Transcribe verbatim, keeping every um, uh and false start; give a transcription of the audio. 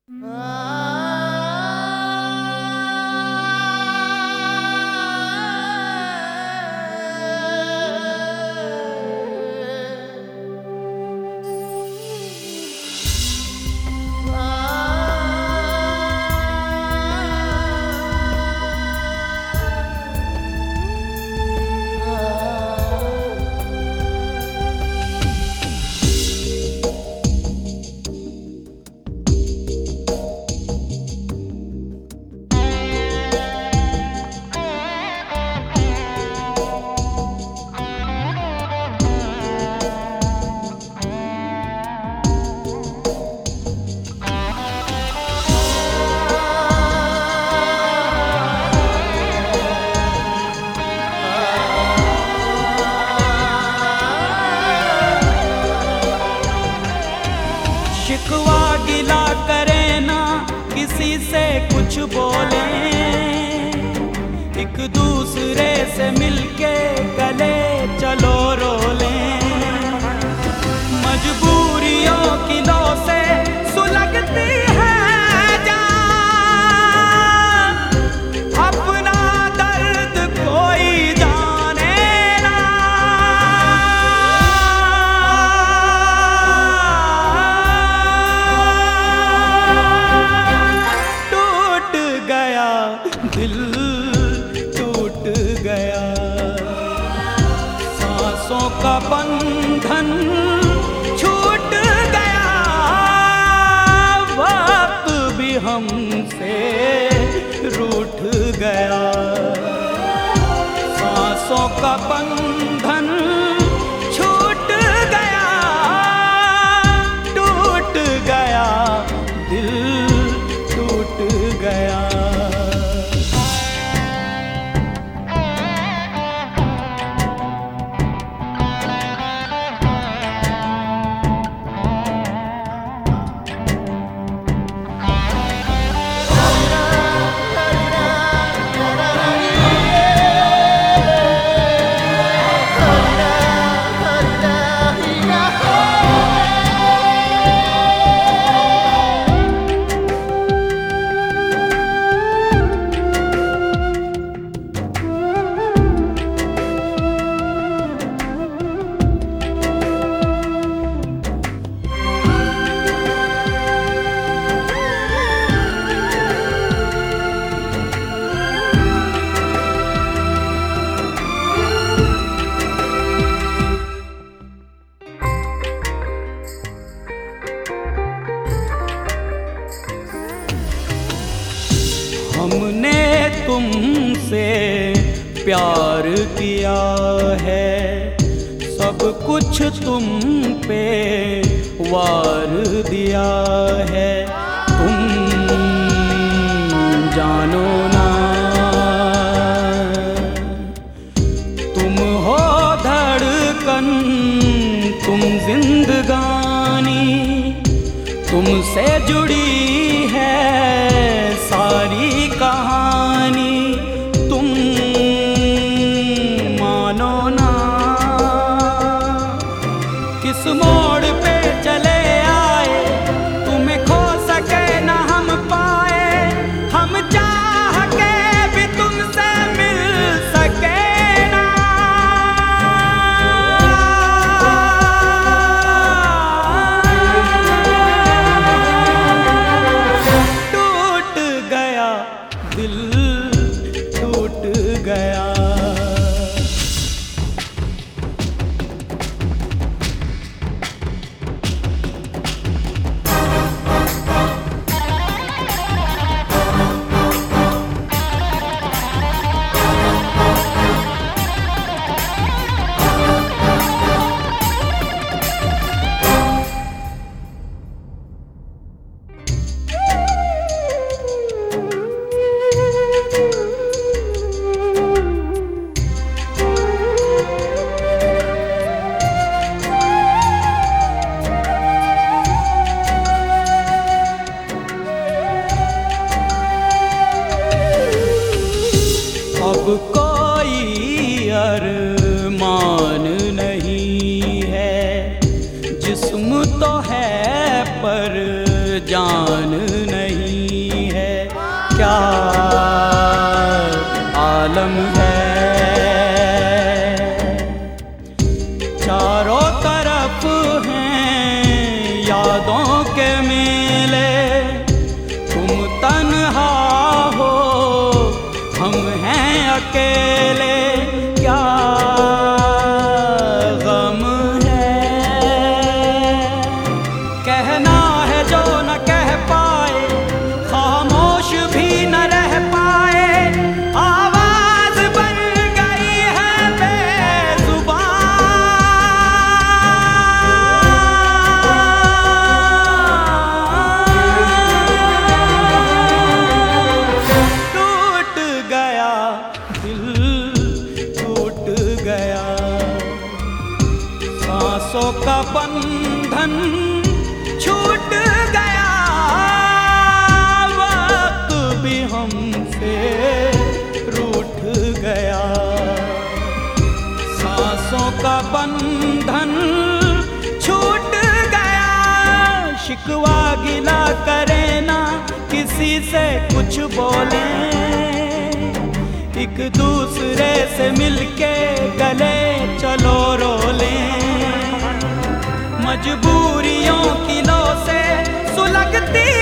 शिकवा गिला करे ना किसी से कुछ बोले, एक दूसरे से मिलके गले चलो रोले। मजबूरियों की लो से सुलगती है जान, अपना दर्द कोई जाने ना। टूट गया दिल, टूट गया सांसों का बंधन, छूट गया वक्त भी हमसे रूठ गया। सांसों का बंधन छूट गया, टूट गया दिल, टूट गया। हमने तुमसे प्यार किया है, सब कुछ तुम पे वार दिया है। तुम जानो ना, तुम हो धड़कन, तुम जिंदगानी, तुमसे जुड़ी है सारी कहानी। तुम मानो ना, किस मोड़ पे चले आए, तुम्हें खो सके ना हम पाए, हम चाह के भी तुमसे मिल सके ना। टूट गया दिल, टूट गया। अब कोई अरमान नहीं है, जिस्म तो है पर जान नहीं। बंधन छूट गया, वक्त भी हमसे रूठ गया। सांसों का बंधन छूट गया, शिकवा गिला करे ना किसी से कुछ बोले, एक दूसरे से मिलके गले चलो रोले। मजबूरियों की लो से सुलगती